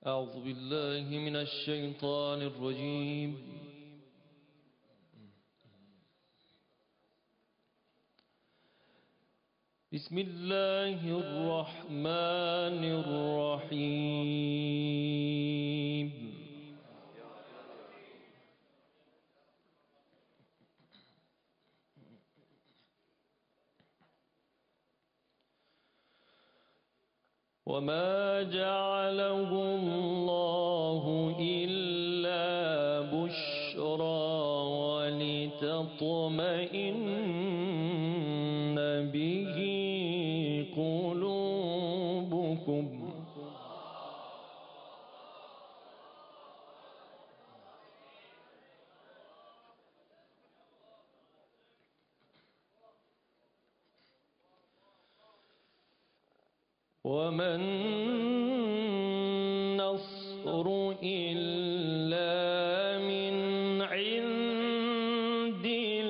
أعوذ بالله من الشيطان الرجيم. بسم الله الرحمن الرحيم. وما جعله الله إلا بشرى ولتطمئن به قلوبكم وما النصر إلا من عند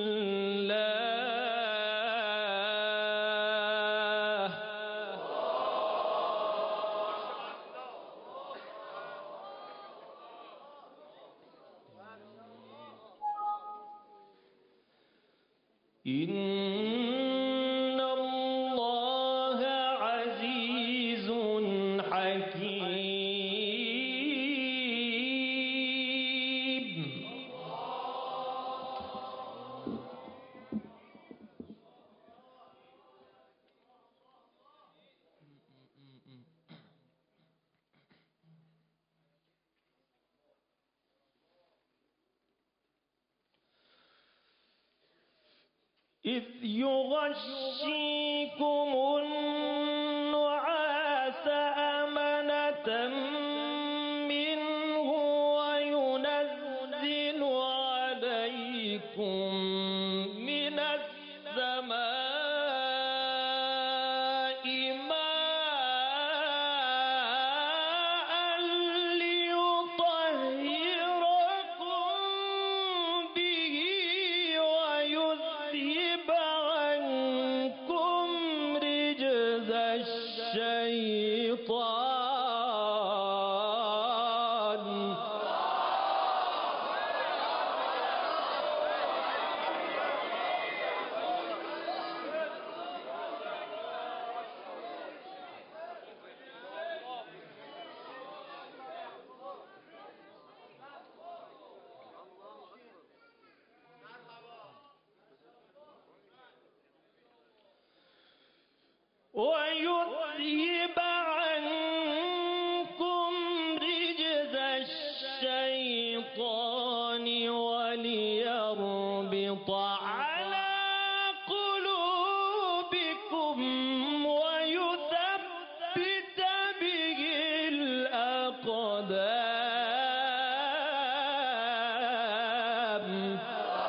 الله إن الله عزيز حكيم. إذ يغشيكم النعاس أمنة منه وينزل عليكم من السماء ماء ليطهركم به ويذهب عنكم رجز الشيطان ويذهب عنكم رجز الشيطان وليربط على قلوبكم ويثبت به الأقدام.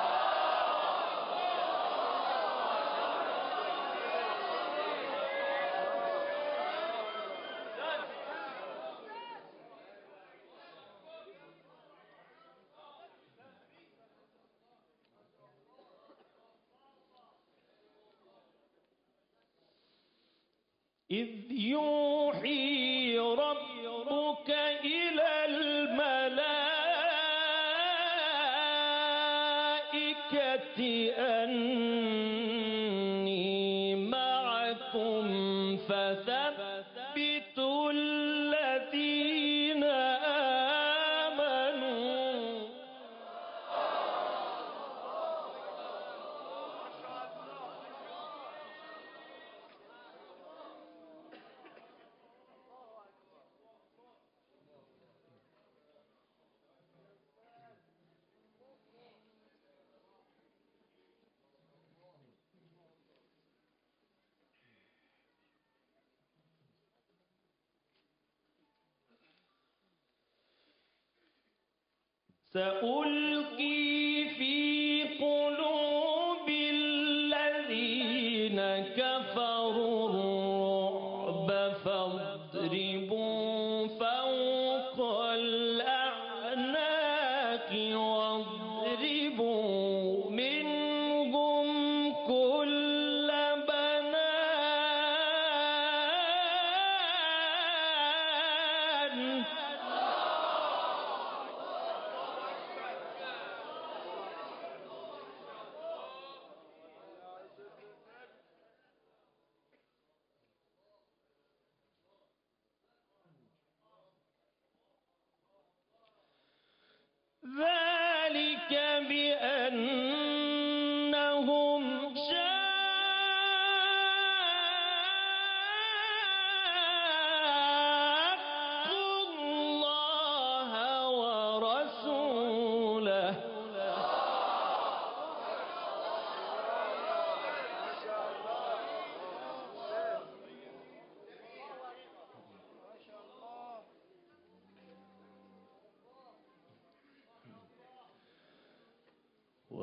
إذ يوحي ربك إلى الملائكة أني معكم فثبتوا الذين آمنوا سألقي في قلوب الذين كفروا الرعب فاضربوا فوق الأعناق واضربوا منهم كل بنان.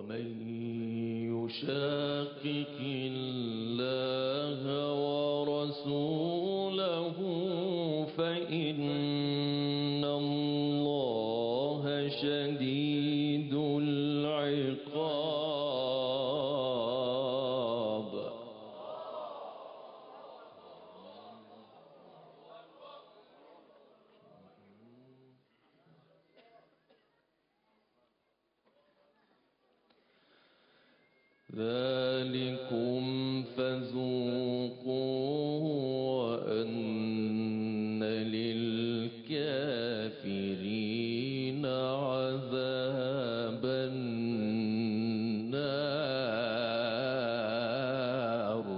ومن يشاقق الله ورسوله فإن الله شديد العقاب. ذلكم فذوقوه وأن للكافرين عذاب النار.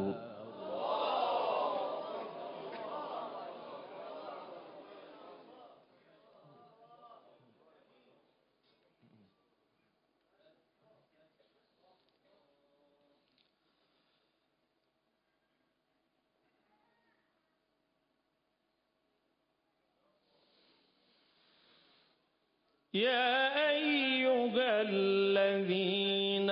يا أيها الذين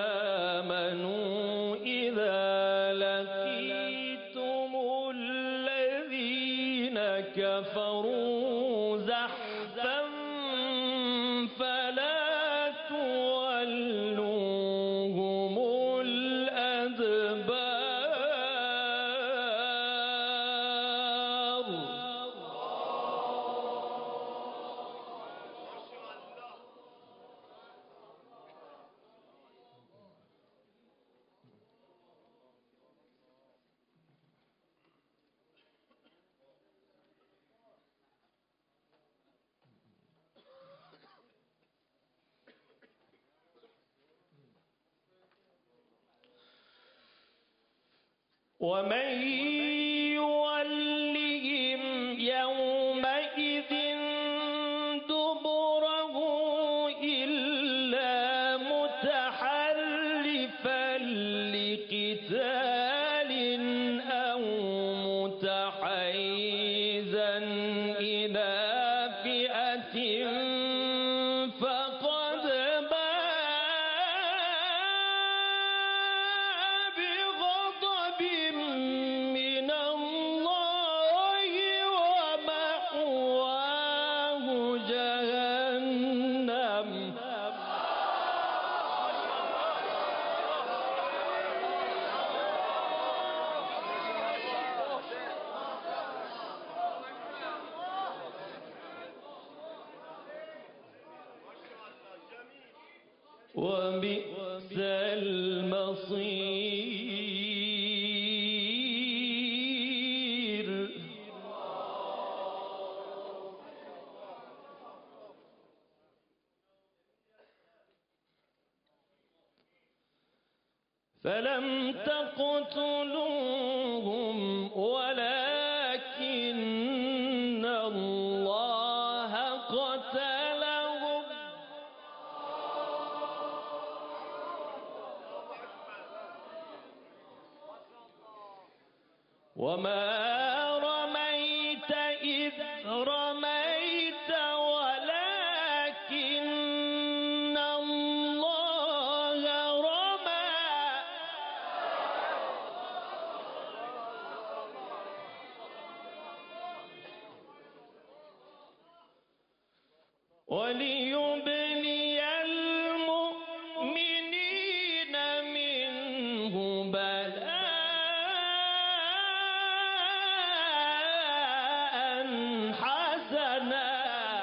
آمنوا إذا لقيتم الذين كفروا زحفا فلا تولوهم الأدبار. ومن يولهم يومئذ دبره إلا متحرفا لقتال أو متحيزا إلى فئة فقد بغضب من الله ومأواه جهنم. وبئس المصير. فلم تقتلوهم ولكن الله قتلهم وما رميت إذ رميت ولكن الله رمى. وليبلي المؤمنين منه بلاء حسنا.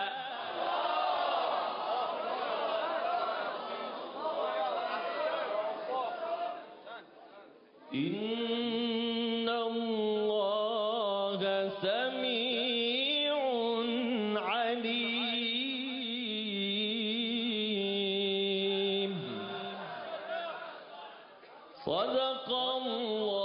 إن الله سميع عليم. صدق الله